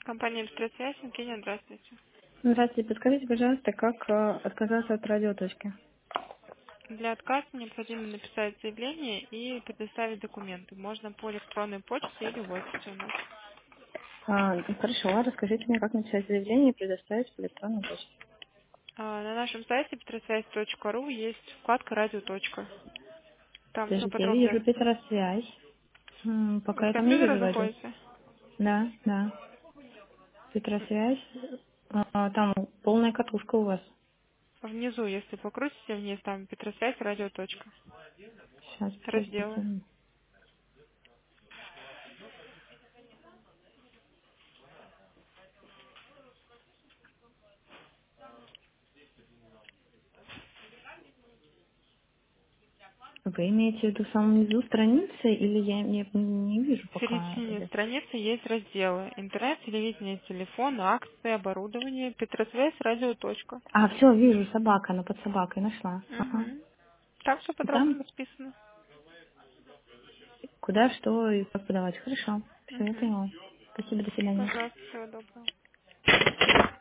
Компания «Электросвязь», Евгения, здравствуйте. Здравствуйте, подскажите, пожалуйста, как отказаться от радиоточки? Для отказа необходимо написать заявление и предоставить документы. Можно по электронной почте или в офисе у нас. Хорошо, расскажите мне, как написать заявление и предоставить по электронной почте. На нашем сайте petrosвязь.ру есть вкладка «Радио. Точка». Там все Подождите, я подробно. вижу Петросвязь. Вы Пока с я там не компьютера вижу радио. заходите? Да, да. Петросвязь. Там полная катушка у вас. Внизу, если покрутите вниз, там «Петросвязь. Радио. Точка». Сейчас, Разделы. подождите. Вы имеете в виду в самом низу страницы или я не вижу В пока середине это? страницы есть разделы: интернет, телевидение, телефон, акции, оборудование, Петросвязь, радио. Точка. Все, вижу, собака, она под собакой нашла. Ага. Угу. Там все И там подробно расписано. куда, что и как подавать. Хорошо. Все, я Угу. поняла. Спасибо, до свидания. Пожалуйста, всего доброго.